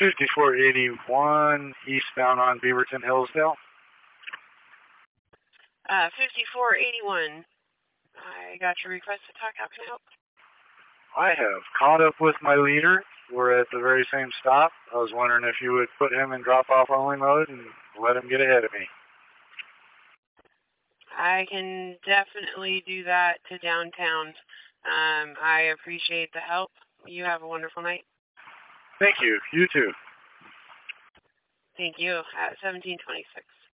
5481 eastbound on Beaverton, Hillsdale. 5481. I got your request to talk. How can I help? I have caught up with my leader. We're at the very same stop. I was wondering if you would put him in drop-off only mode and let him get ahead of me. I can definitely do that to downtown. I appreciate the help. You have a wonderful night. Thank you. You too. Thank you. At 1726.